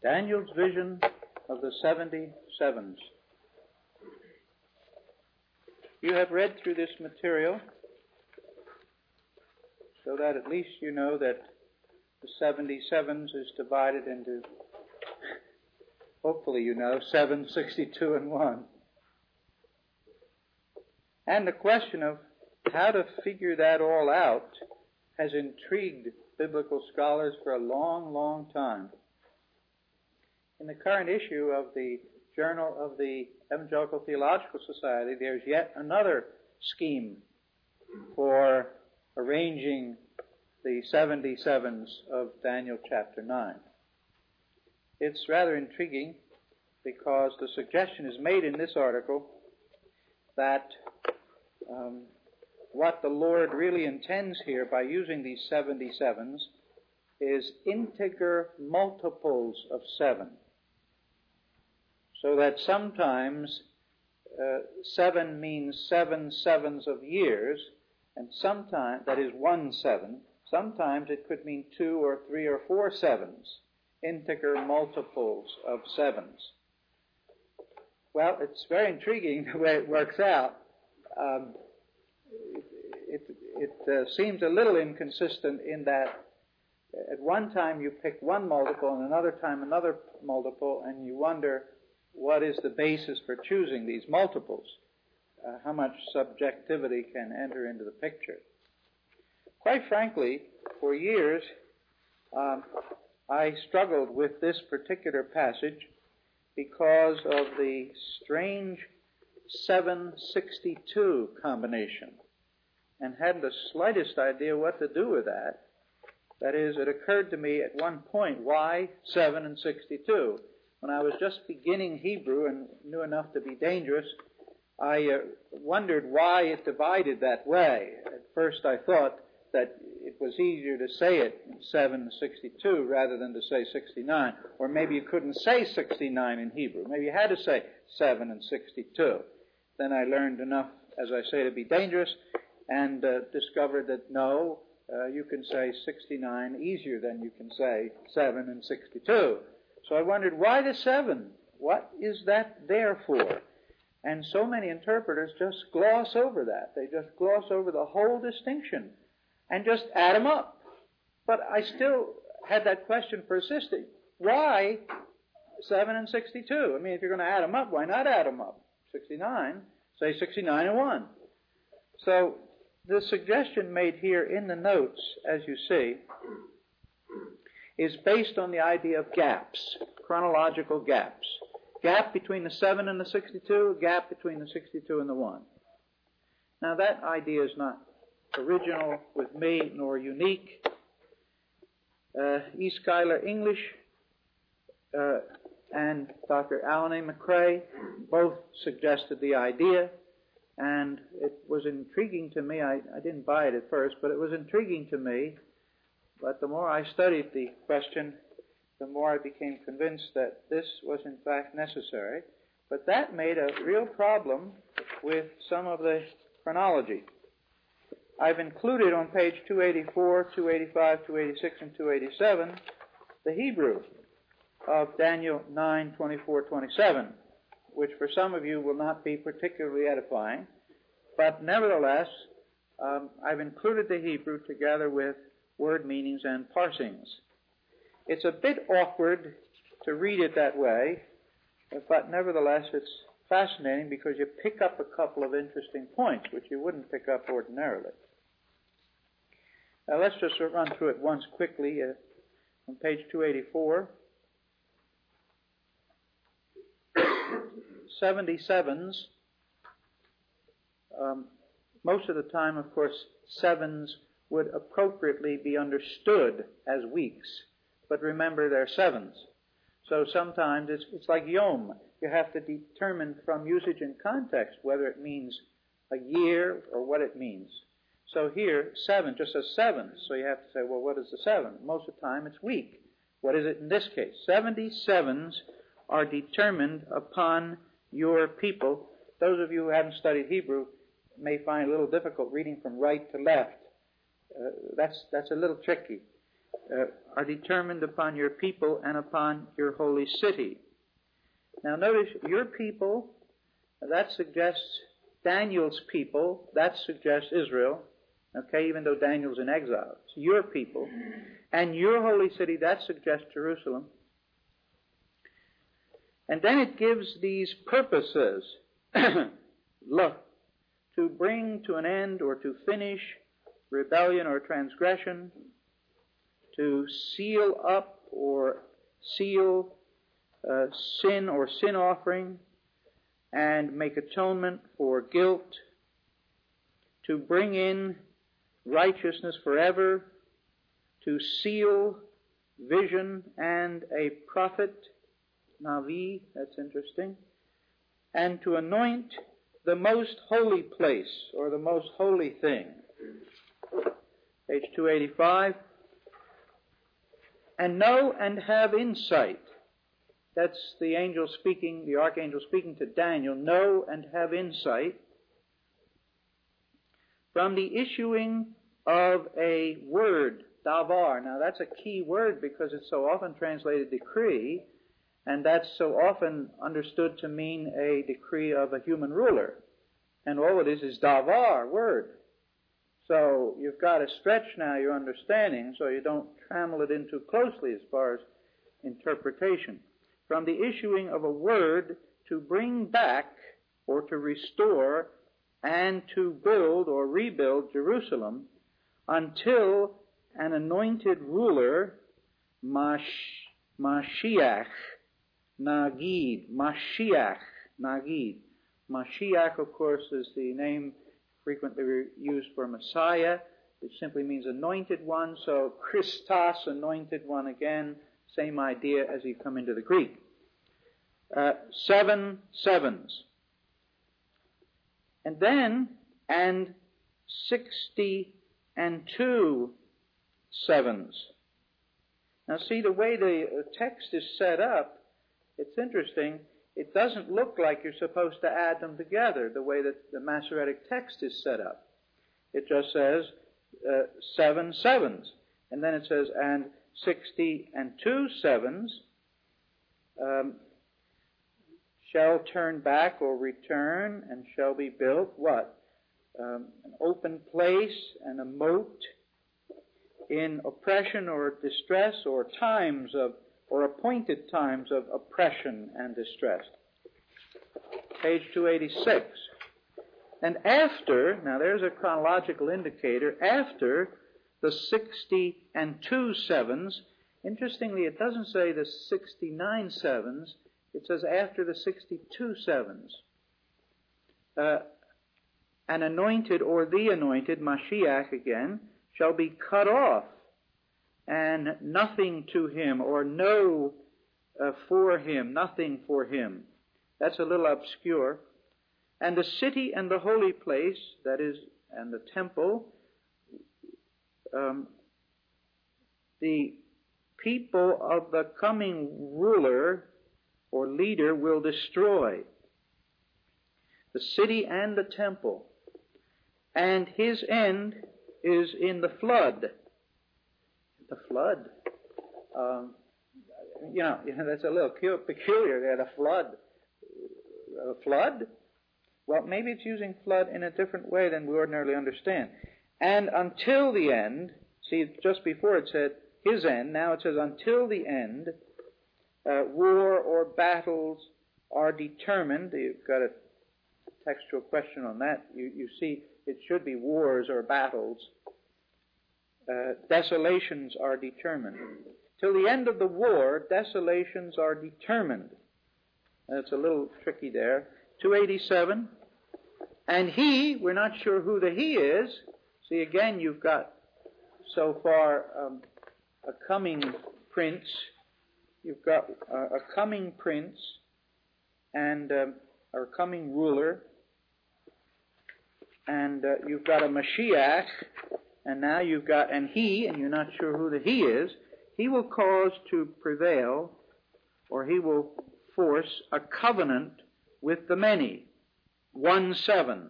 Daniel's vision of the 77s. You have read through this material so that at least you know that the 77s is divided into, hopefully you know, 7, 62, and 1. And the question of how to figure that all out has intrigued biblical scholars for a long, long time. In the current issue of the Journal of the Evangelical Theological Society, there's yet another scheme for arranging the 77s of Daniel chapter 9. It's rather intriguing because the suggestion is made in this article that what the Lord really intends here by using these 77s is integer multiples of 7. So that sometimes 7 means 7 sevens of years, and sometimes, that is 1 7, sometimes it could mean 2 or 3 or 4 sevens, integer multiples of 7s. Well, it's very intriguing the way it works out. It seems a little inconsistent in that at one time you pick one multiple and another time another multiple, and you wonder what is the basis for choosing these multiples. How much subjectivity can enter into the picture. Quite frankly, for years I struggled with this particular passage because of the strange 762 combination, and hadn't the slightest idea what to do with that. That is, it occurred to me at one point, why 7 and 62? When I was just beginning Hebrew and knew enough to be dangerous, I wondered why it divided that way. At first I thought that it was easier to say it in 7 and 62 rather than to say 69. Or maybe you couldn't say 69 in Hebrew. Maybe you had to say 7 and 62. Then I learned enough, as I say, to be dangerous, and discovered that no, you can say 69 easier than you can say 7 and 62. So I wondered, why the 7? What is that there for? And so many interpreters just gloss over that. They just gloss over the whole distinction and just add them up. But I still had that question persisting. Why 7 and 62? I mean, if you're going to add them up, why not add them up? 69, say 69 and 1. So the suggestion made here in the notes, as you see, is based on the idea of gaps, chronological gaps. Gap between the 7 and the 62, gap between the 62 and the 1. Now that idea is not original with me nor unique. E. Schuyler English and Dr. Alan A. McCrae both suggested the idea, and it was intriguing to me. I didn't buy it at first, but it was intriguing to me. But the more I studied the question, the more I became convinced that this was in fact necessary. But that made a real problem with some of the chronology. I've included on page 284, 285, 286, and 287 the Hebrew of Daniel 9, 24, 27, which for some of you will not be particularly edifying. But nevertheless, I've included the Hebrew together with word meanings and parsings. It's a bit awkward to read it that way, but nevertheless it's fascinating because you pick up a couple of interesting points which you wouldn't pick up ordinarily. Now let's just run through it once quickly on page 284. 77s, most of the time, of course, 7s would appropriately be understood as weeks. But remember, they're 7s. So sometimes it's like yom. You have to determine from usage and context whether it means a year or what it means. So here, 7 just says 7. So you have to say, well, what is the 7? Most of the time it's week. What is it in this case? 77s are determined upon your people. Those of you who haven't studied Hebrew may find it a little difficult reading from right to left. That's a little tricky. are determined upon your people and upon your holy city. Now notice, your people, that suggests Daniel's people, that suggests Israel, okay, even though Daniel's in exile. It's your people. And your holy city, that suggests Jerusalem. And then it gives these purposes. Look, to bring to an end or to finish rebellion or transgression, to seal up or seal sin or sin offering, and make atonement for guilt, to bring in righteousness forever, to seal vision and a prophet, Navi, that's interesting, and to anoint the most holy place, or the most holy thing. Page 285. And know and have insight. That's the angel speaking, the archangel speaking to Daniel. Know and have insight from the issuing of a word, davar. Now that's a key word because it's so often translated decree, and that's so often understood to mean a decree of a human ruler. And all it is davar, word. So you've got to stretch now your understanding so you don't trammel it in too closely as far as interpretation. From the issuing of a word to bring back or to restore and to build or rebuild Jerusalem until an anointed ruler, Mashiach Nagid. Mashiach Nagid. Mashiach, of course, is the name frequently used for Messiah. It simply means anointed one. So Christos, anointed one again. Same idea as you come into the Greek. 7 sevens. And then, and 62 sevens. Now see, the way the text is set up, it's interesting. It doesn't look like you're supposed to add them together the way that the Masoretic text is set up. It just says 7 sevens. And then it says, and 62 sevens shall turn back or return and shall be built, what? An open place and a moat in oppression or distress or times of, or appointed times of oppression and distress. Page 286. And after, now there's a chronological indicator, after the 62 sevens, interestingly it doesn't say the 69 sevens, it says after the 62 sevens. An anointed or the anointed, Mashiach again, shall be cut off, and nothing to him, or no for him, nothing for him. That's a little obscure. And the city and the holy place, that is, and the temple, the people of the coming ruler or leader will destroy. The city and the temple. And his end is in the flood. The flood. That's a little peculiar there, the flood. Flood? Well, maybe it's using flood in a different way than we ordinarily understand. And until the end, see, just before it said his end, now it says until the end, war or battles are determined. You've got a textual question on that. You see, it should be wars or battles. Desolations are determined. Till the end of the war, desolations are determined. That's a little tricky there. 287. And he, we're not sure who the he is. See, again, you've got so far a coming prince. You've got a coming prince and a coming ruler. And you've got a Mashiach. And now you've got and he, and you're not sure who the he is. He will cause to prevail, or he will force a covenant with the many. 1-7.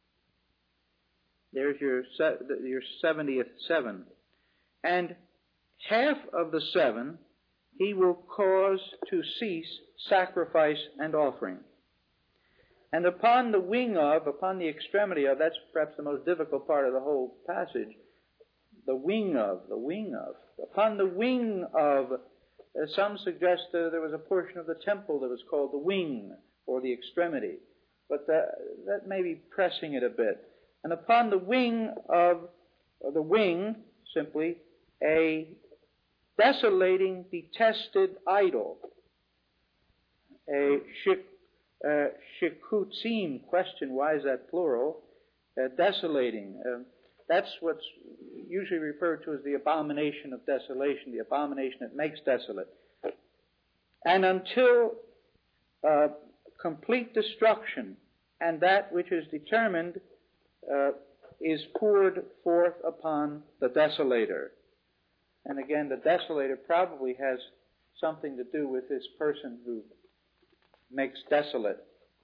There's your 70th seven. And half of the 7 he will cause to cease sacrifice and offering. And upon the extremity of, that's perhaps the most difficult part of the whole passage, upon the wing of, some suggest there was a portion of the temple that was called the wing, or the extremity. But that may be pressing it a bit. And upon the wing of, or the wing, simply, a desolating, detested idol. A shikutzim, question, why is that plural? Desolating. That's what's usually referred to as the abomination of desolation, the abomination that makes desolate. And until complete destruction, and that which is determined is poured forth upon the desolator. And again, the desolator probably has something to do with this person who makes desolate.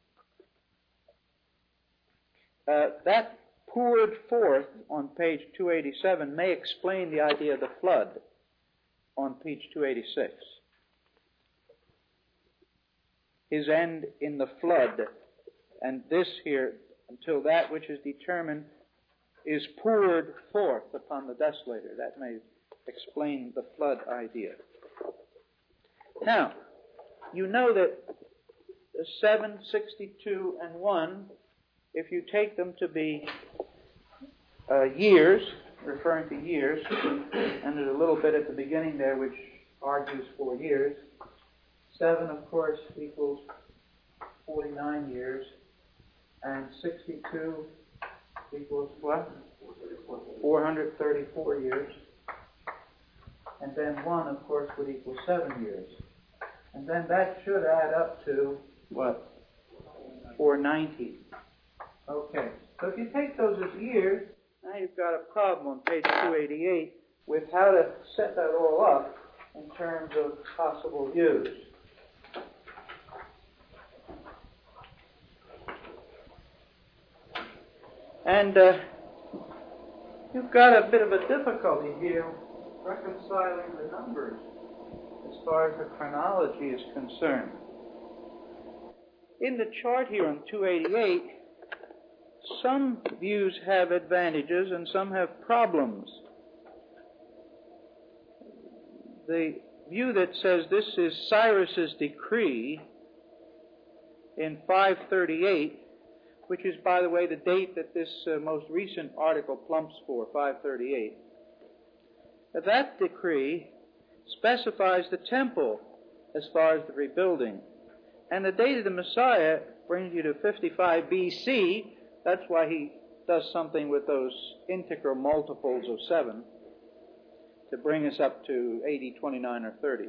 That poured forth on page 287 may explain the idea of the flood on page 286. His end in the flood, and this here, until that which is determined is poured forth upon the desolator. That may explain the flood idea. Now, you know that 7, 62, and 1, if you take them to be years, referring to years, and there's a little bit at the beginning there which argues for years. 7, of course, equals 49 years, and 62 equals what? 434 years. And then 1, of course, would equal 7 years. And then that should add up to, what? 490. Okay. So if you take those as years, now you've got a problem on page 288 with how to set that all up in terms of possible views. And you've got a bit of a difficulty here reconciling the numbers as far as the chronology is concerned. In the chart here on 288, some views have advantages and some have problems. The view that says this is Cyrus's decree in 538, which is, by the way, the date that this most recent article plumps for, 538. That decree specifies the temple as far as the rebuilding. And the date of the Messiah brings you to 55 BC. That's why he does something with those integral multiples of 7 to bring us up to 80, 29, or 30.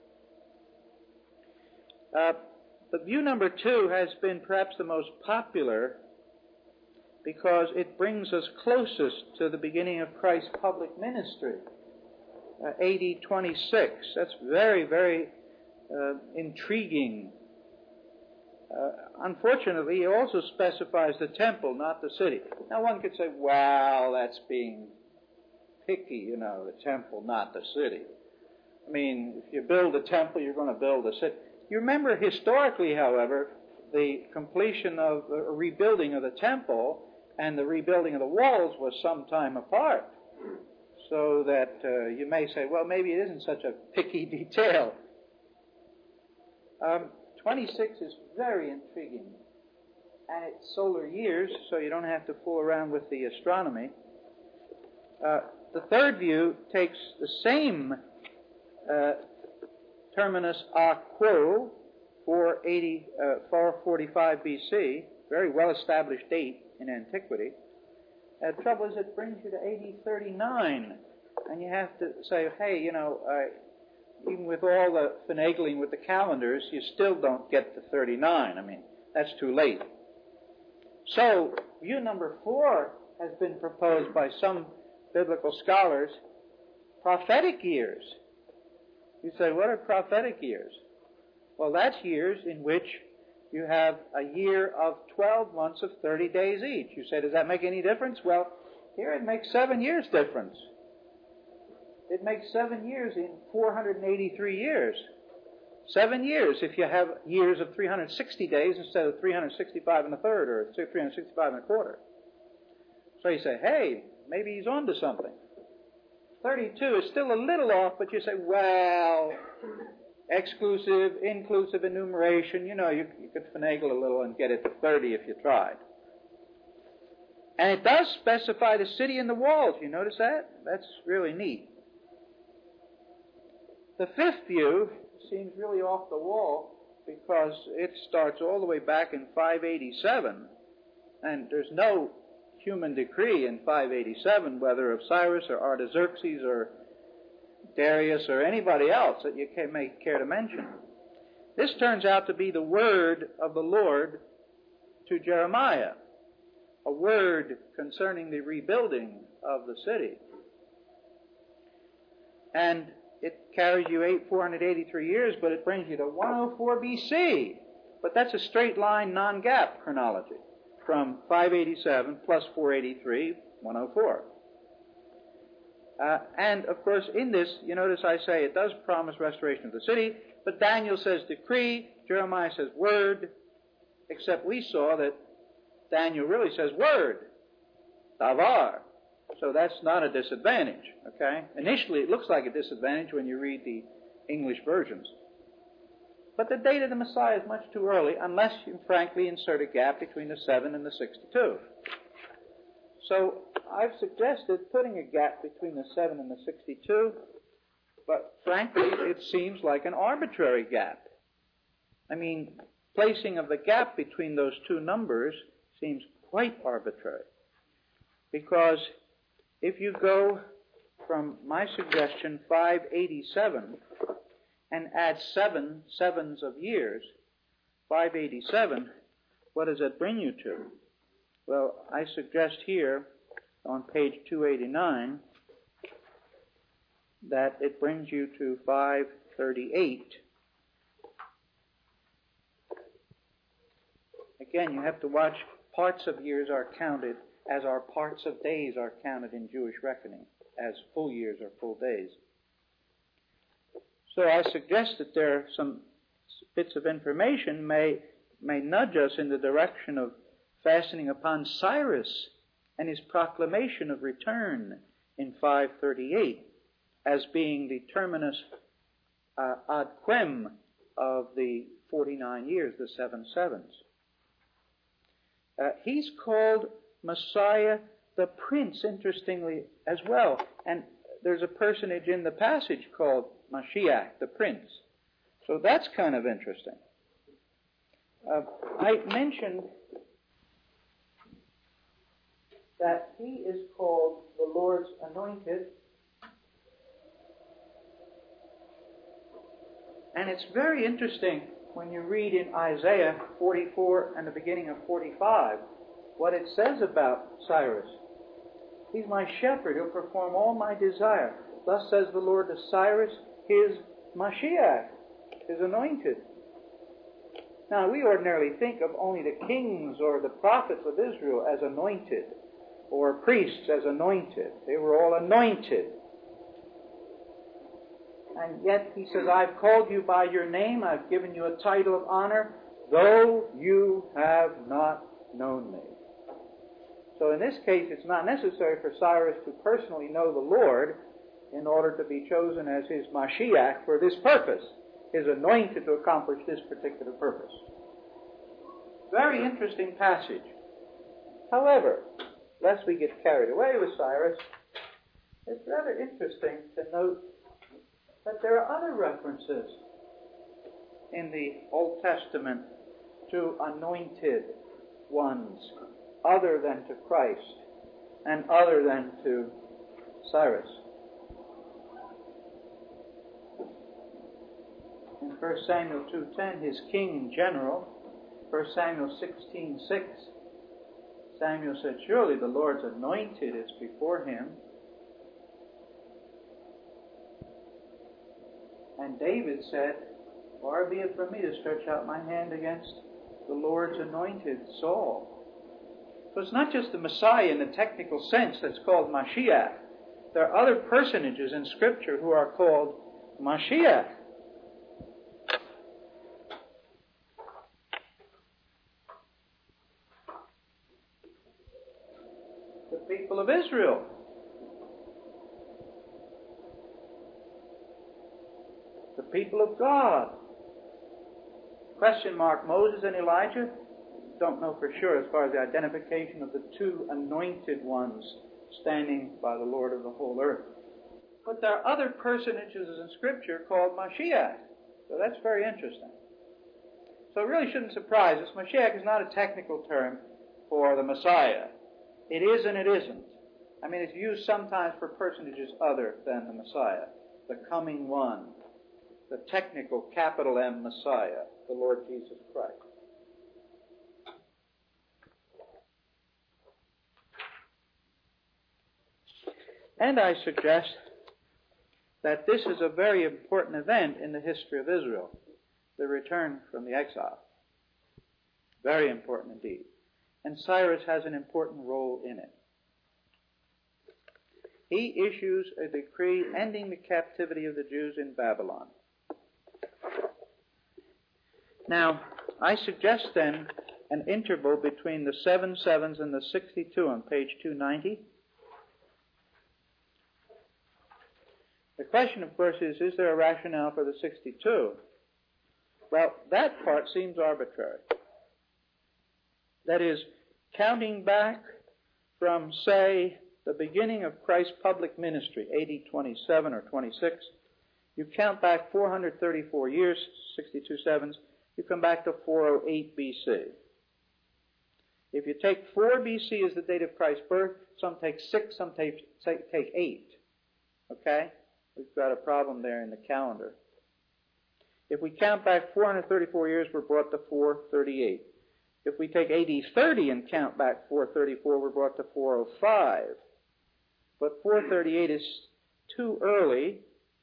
The view number 2 has been perhaps the most popular because it brings us closest to the beginning of Christ's public ministry, AD 26. That's very, very intriguing. Unfortunately, he also specifies the temple, not the city. Now one could say, well, that's being picky, the temple, not the city. I mean, if you build a temple, you're going to build a city. You remember historically, however, the completion of the rebuilding of the temple and the rebuilding of the walls was some time apart. So that you may say, well, maybe it isn't such a picky detail. 26 is very intriguing. And it's solar years, so you don't have to fool around with the astronomy. The third view takes the same terminus a quo, 445 BC, very well-established date in antiquity. The trouble is it brings you to AD 39, and you have to say, hey, even with all the finagling with the calendars, you still don't get to 39. I mean, that's too late. So, view number 4 has been proposed by some biblical scholars, prophetic years. You say, what are prophetic years? Well, that's years in which you have a year of 12 months of 30 days each. You say, does that make any difference? Well, here it makes 7 years difference. it makes 7 years in 483 years. 7 years if you have years of 360 days instead of 365 and a third or 365 and a quarter. So you say, hey, maybe he's on to something. 32 is still a little off, but you say, well, exclusive, inclusive enumeration, you could finagle a little and get it to 30 if you tried. And it does specify the city and the walls. You notice that? That's really neat. The fifth view seems really off the wall because it starts all the way back in 587, and there's no human decree in 587, whether of Cyrus or Artaxerxes or Darius or anybody else that you may care to mention. This turns out to be the word of the Lord to Jeremiah, a word concerning the rebuilding of the city. And it carries you 483 years, but it brings you to 104 BC. But that's a straight line, non-gap chronology from 587 plus 483, 104. And, of course, in this, you notice I say it does promise restoration of the city, but Daniel says decree, Jeremiah says word, except we saw that Daniel really says word, davar. So that's not a disadvantage, okay? Initially, it looks like a disadvantage when you read the English versions. But the date of the Messiah is much too early unless you, frankly, insert a gap between the 7 and the 62. So I've suggested putting a gap between the 7 and the 62, but frankly, it seems like an arbitrary gap. I mean, placing of the gap between those two numbers seems quite arbitrary. Because if you go from my suggestion, 587, and add 7 sevens of years, 587, what does that bring you to? Well, I suggest here on page 289 that it brings you to 538. Again, you have to watch parts of years are counted as our parts of days are counted in Jewish reckoning, as full years are full days. So I suggest that there are some bits of information may nudge us in the direction of fastening upon Cyrus and his proclamation of return in 538 as being the terminus ad quem of the 49 years, the 7 sevens. He's called Messiah the Prince, interestingly, as well. And there's a personage in the passage called Mashiach, the Prince. So that's kind of interesting. I mentioned that he is called the Lord's Anointed. And it's very interesting when you read in Isaiah 44 and the beginning of 45 what it says about Cyrus. He's my shepherd. He'll perform all my desire. Thus says the Lord to Cyrus, his Mashiach, his anointed. Now, we ordinarily think of only the kings or the prophets of Israel as anointed, or priests as anointed. They were all anointed. And yet he says, I've called you by your name, I've given you a title of honor, though you have not known me. So in this case, it's not necessary for Cyrus to personally know the Lord in order to be chosen as his Mashiach for this purpose, his anointed to accomplish this particular purpose. Very interesting passage. However, lest we get carried away with Cyrus, it's rather interesting to note that there are other references in the Old Testament to anointed ones other than to Christ and other than to Cyrus. In 1 Samuel 2:10, his king in general, 1 Samuel 16:6, Samuel said, surely the Lord's anointed is before him. And David said, far be it from me to stretch out my hand against the Lord's anointed, Saul. So it's not just the Messiah in the technical sense that's called Mashiach, There are other personages in Scripture who are called Mashiach. The people of Israel. The people of God. Question mark, Moses and Elijah? Don't know for sure as far as the identification of the two anointed ones standing by the Lord of the whole earth. But there are other personages in Scripture called Mashiach. So that's very interesting. So it really shouldn't surprise us. Mashiach is not a technical term for the Messiah. It is and it isn't. I mean, it's used sometimes for personages other than the Messiah. The coming one. The technical capital M Messiah. The Lord Jesus Christ. And I suggest that this is a very important event in the history of Israel, the return from the exile. Very important indeed. And Cyrus has an important role in it. He issues a decree ending the captivity of the Jews in Babylon. Now, I suggest then an interval between the 7 sevens and the 62 on page 290. The question, of course, is there a rationale for the 62? Well, that part seems arbitrary. That is, counting back from, say, the beginning of Christ's public ministry, AD 27 or 26, you count back 434 years, 62 sevens, you come back to 408 BC. If you take 4 BC as the date of Christ's birth, some take 6, some take 8. Okay? We've got a problem there in the calendar. If we count back 434 years, we're brought to 438. If we take AD 30 and count back 434, we're brought to 405. But 438 is too early.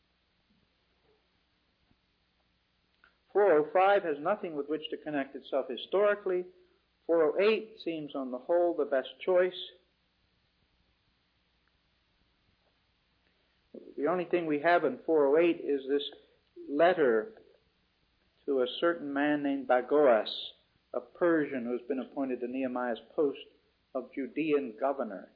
405 has nothing with which to connect itself historically. 408 seems on the whole the best choice. The only thing we have in 408 is this letter to a certain man named Bagoas, a Persian who's been appointed to Nehemiah's post of Judean governor.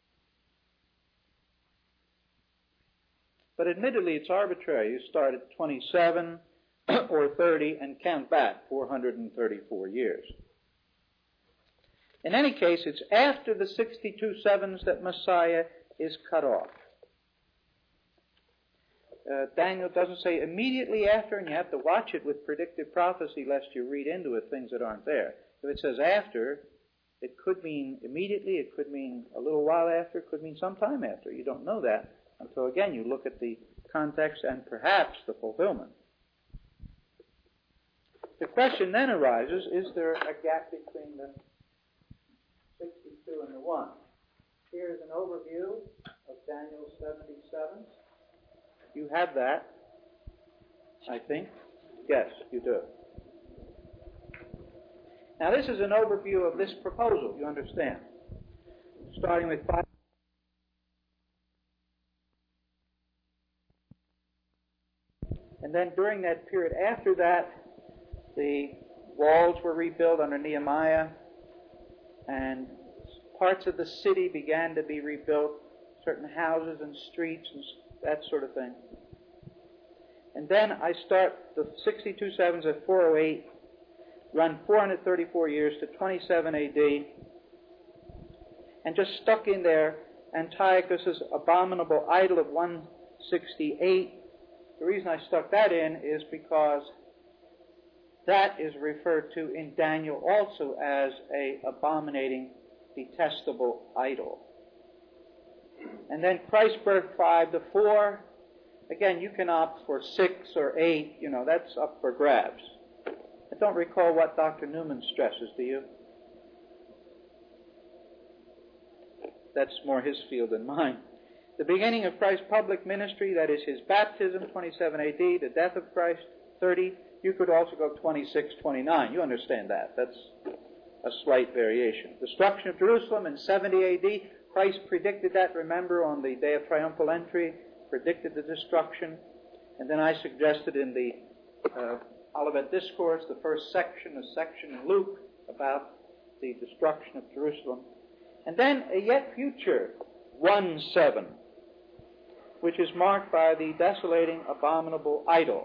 But admittedly, it's arbitrary. You start at 27 or 30 and count back 434 years. In any case, it's after the 62 sevens that Messiah is cut off. Daniel doesn't say immediately after, and you have to watch it with predictive prophecy lest you read into it things that aren't there. If it says after, it could mean immediately, it could mean a little while after, it could mean some time after. You don't know that until, again, you look at the context and perhaps the fulfillment. The question then arises, is there a gap between the 62 and the 1? Here's an overview of Daniel's 77. You have that, I think. Yes, you do. Now, this is an overview of this proposal, you understand. Starting with 5. And then during that period after that, the walls were rebuilt under Nehemiah, and parts of the city began to be rebuilt, certain houses and streets and that sort of thing. And then I start the 62 sevens at 408, run 434 years to 27 AD, and just stuck in there Antiochus' abominable idol of 168. The reason I stuck that in is because that is referred to in Daniel also as a abominating, detestable idol. And then Christ's birth 5 to 4. Again, you can opt for 6 or 8. That's up for grabs. I don't recall what Dr. Newman stresses, do you? That's more his field than mine. The beginning of Christ's public ministry, that is his baptism, 27 AD, the death of Christ, 30. You could also go 26, 29. You understand that. That's a slight variation. Destruction of Jerusalem in 70 AD. Christ predicted that, remember, on the day of triumphal entry, predicted the destruction. And then I suggested in the Olivet Discourse, the first section, a section in Luke about the destruction of Jerusalem. And then a yet future 1:7, which is marked by the desolating, abominable idol.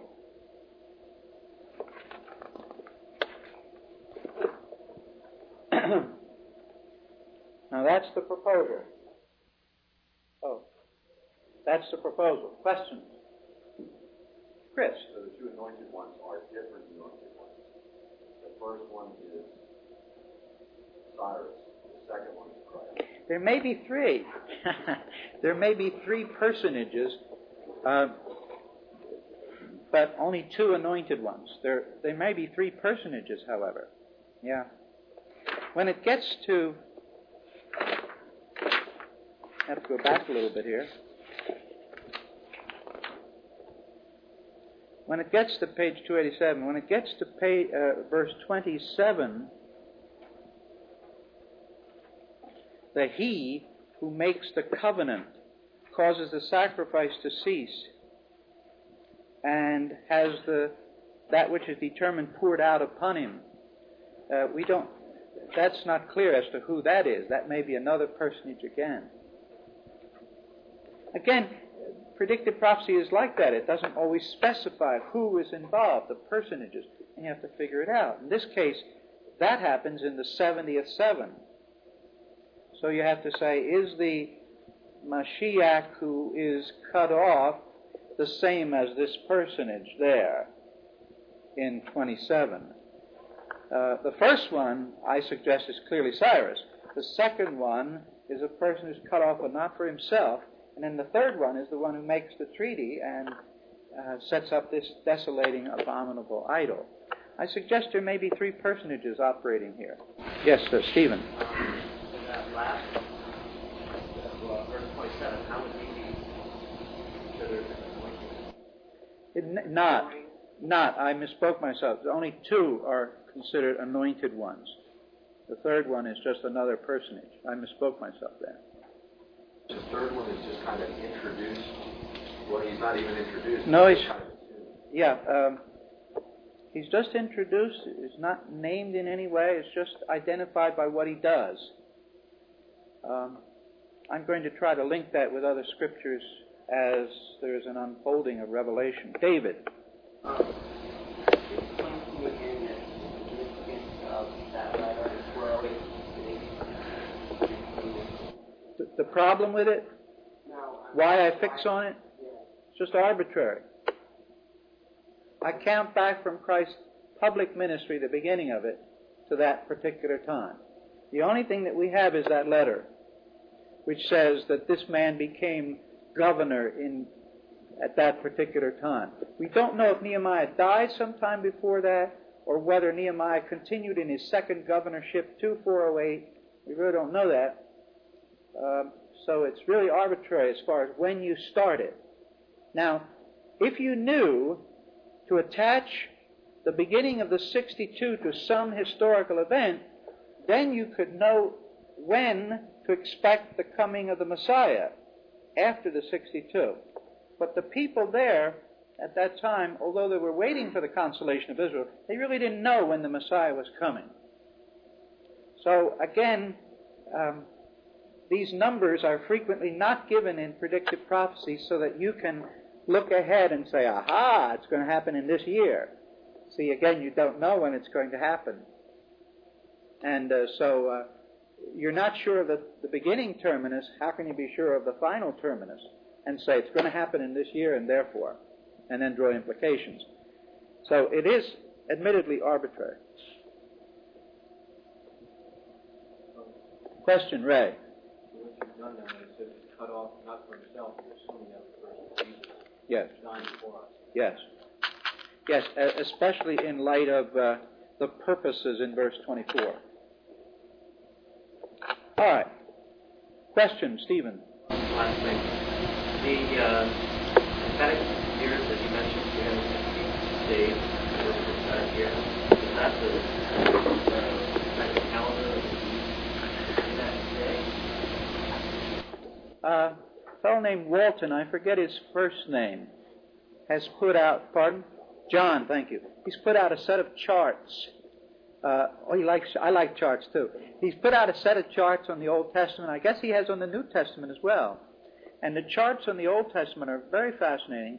Now that's the proposal. Oh, that's the proposal. Questions? Chris? So the two anointed ones are different anointed ones. The first one is Cyrus. The second one is Christ. There may be three. There may be three personages, but only two anointed ones. There may be three personages, however. Yeah. When it gets to... I have to go back a little bit here. When it gets to page 287, when it gets to verse 27, the he who makes the covenant causes the sacrifice to cease and has that which is determined poured out upon him. That's not clear as to who that is. That may be another personage again. Again, predictive prophecy is like that. It doesn't always specify who is involved, the personages, and you have to figure it out. In this case, that happens in the 70th seven. So you have to say, is the Mashiach who is cut off the same as this personage there in 27? The first one, I suggest, is clearly Cyrus. The second one is a person who's cut off, but not for himself. And then the third one is the one who makes the treaty and sets up this desolating, abominable idol. I suggest there may be three personages operating here. Yes, Stephen. In that last verse 27, how would he be considered anointed? Not. I misspoke myself. Only two are considered anointed ones. The third one is just another personage. I misspoke myself there. The third one is just kind of introduced. Well, he's not even introduced. No, he's just introduced. He's not named in any way. It's just identified by what he does. I'm going to try to link that with other scriptures as there's an unfolding of Revelation. David. The problem with it, why I fix on it, it's just arbitrary. I count back from Christ's public ministry, the beginning of it, to that particular time. The only thing that we have is that letter, which says that this man became governor at that particular time. We don't know if Nehemiah died sometime before that, or whether Nehemiah continued in his second governorship to 408. We really don't know that. So it's really arbitrary as far as when you started. Now, if you knew to attach the beginning of the 62 to some historical event, then you could know when to expect the coming of the Messiah after the 62. But the people there at that time, although they were waiting for the consolation of Israel, they really didn't know when the Messiah was coming. So again, these numbers are frequently not given in predictive prophecy so that you can look ahead and say, aha, it's going to happen in this year. See, again, you don't know when it's going to happen. And so you're not sure of the beginning terminus. How can you be sure of the final terminus? And say it's going to happen in this year and therefore, and then draw implications. So it is admittedly arbitrary. Question, Ray. What you've done now is said cut off not for himself, but assuming that the person Jesus Yes. died for us. Yes. Yes, especially in light of the purposes in verse 24. All right. Question, Stephen. Last thing. The prophetic years that you mentioned, 360 days for the prophetic year, is that the prophetic calendar in that day? A fellow named Walton, I forget his first name, has put out, pardon? John, thank you. He's put out a set of charts. I like charts too. He's put out a set of charts on the Old Testament. I guess he has on the New Testament as well. And the charts on the Old Testament are very fascinating.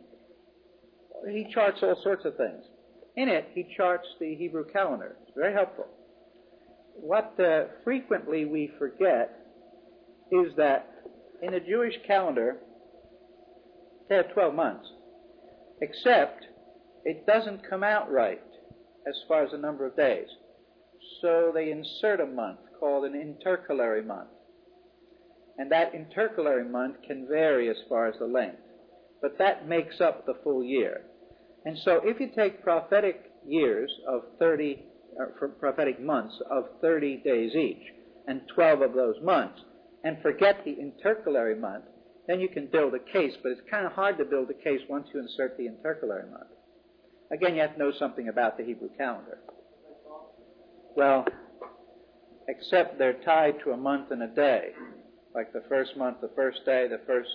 He charts all sorts of things. In it, he charts the Hebrew calendar. It's very helpful. What frequently we forget is that in a Jewish calendar, they have 12 months, except it doesn't come out right as far as the number of days. So they insert a month called an intercalary month. And that intercalary month can vary as far as the length. But that makes up the full year. And so if you take prophetic years of 30, prophetic months of 30 days each, and 12 of those months, and forget the intercalary month, then you can build a case, but it's kind of hard to build a case once you insert the intercalary month. Again, you have to know something about the Hebrew calendar. Well, except they're tied to a month and a day. Like the first month, the first day, the first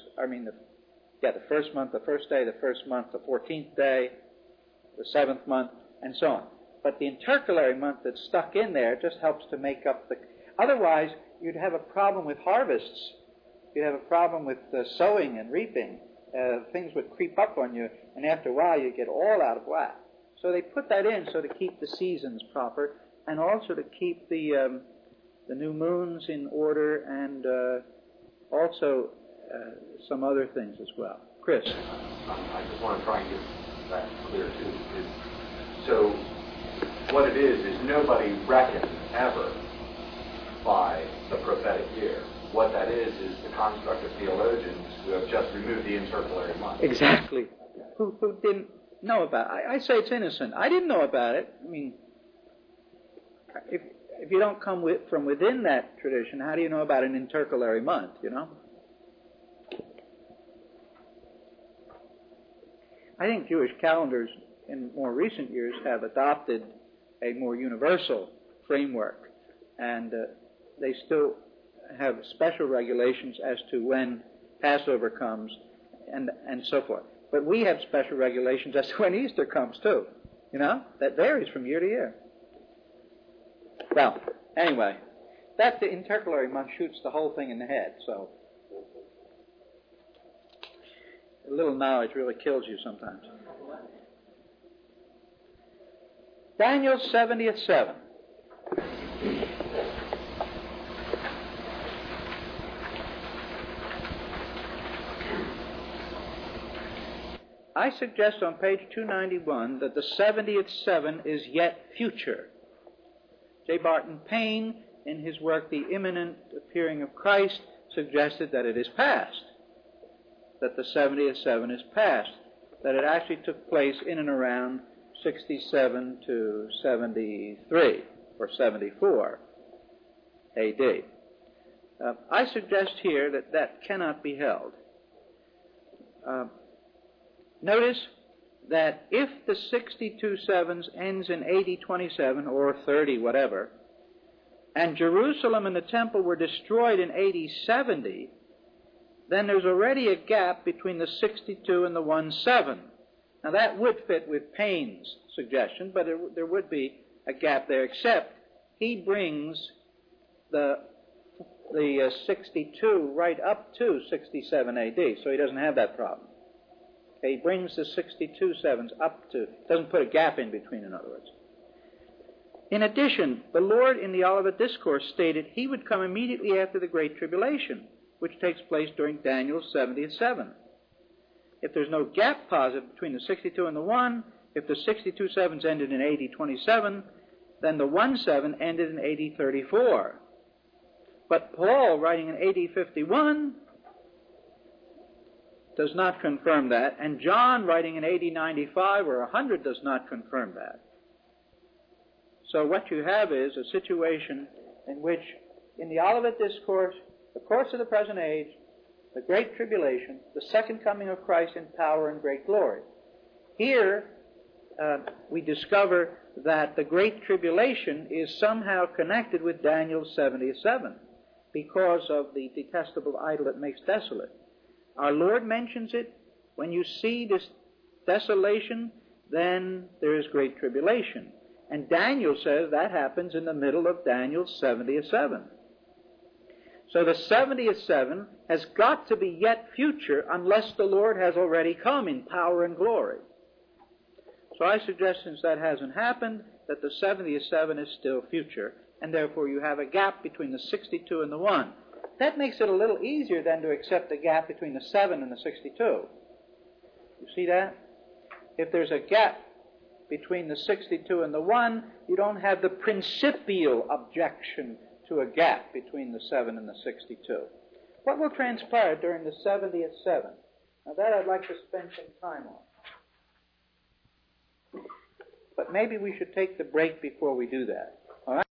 month, the first day, the first month, the 14th day, the 7th month, and so on. But the intercalary month that's stuck in there just helps to make up the... Otherwise, you'd have a problem with harvests. You'd have a problem with sowing and reaping. Things would creep up on you, and after a while you'd get all out of whack. So they put that in so to keep the seasons proper, and also to keep the new moons in order, and also some other things as well. Chris? I just want to try and get that clear, too. So what it is nobody reckons ever by the prophetic year. What that is the construct of theologians who have just removed the intercalary month. Exactly. Who didn't know about it. I say it's innocent. I didn't know about it. I mean, if you don't come from within that tradition, how do you know about an intercalary month, you know? I think Jewish calendars in more recent years have adopted a more universal framework, and they still have special regulations as to when Passover comes and so forth. But we have special regulations as to when Easter comes too. You know, that varies from year to year. Well, anyway, that the intercalary month shoots the whole thing in the head, so a little knowledge really kills you sometimes. Daniel's 70th seven. I suggest on page 291 that the 70th seven is yet future. J. Barton Payne, in his work The Imminent Appearing of Christ, suggested that it is past, that the 70th seven is past, that it actually took place in and around 67 to 73 or 74 A.D. I suggest here that that cannot be held. Notice that if the 62 sevens ends in AD 27 or 30, whatever, and Jerusalem and the temple were destroyed in AD 70, then there's already a gap between the 62 and the 17. Now that would fit with Payne's suggestion, but there would be a gap there, except he brings the 62 right up to 67 AD, so he doesn't have that problem. He brings the 62 sevens up to, doesn't put a gap in between, in other words. In addition, the Lord in the Olivet Discourse stated he would come immediately after the Great Tribulation, which takes place during Daniel's 70th seven. If there's no gap positive between the 62 and the 1, if the 62 sevens ended in AD 27, then the 17 ended in AD 34. But Paul, writing in AD 51, does not confirm that, and John, writing in AD 95 or 100, does not confirm that. So what you have is a situation in which, in the Olivet Discourse, the course of the present age, the Great Tribulation, the second coming of Christ in power and great glory. Here, we discover that the Great Tribulation is somehow connected with Daniel's 70th seven. because of the detestable idol that makes desolate. Our Lord mentions it. When you see this desolation, then there is great tribulation. And Daniel says that happens in the middle of Daniel's 70th seven. So the 70th seven has got to be yet future unless the Lord has already come in power and glory. So I suggest, since that hasn't happened, that the 70th seven is still future, and therefore you have a gap between the 62 and the 1. That makes it a little easier then to accept the gap between the 7 and the 62. You see that? If there's a gap between the 62 and the 1, you don't have the principial objection to a gap between the 7 and the 62. What will transpire during the 70th seven? Now that I'd like to spend some time on. But maybe we should take the break before we do that.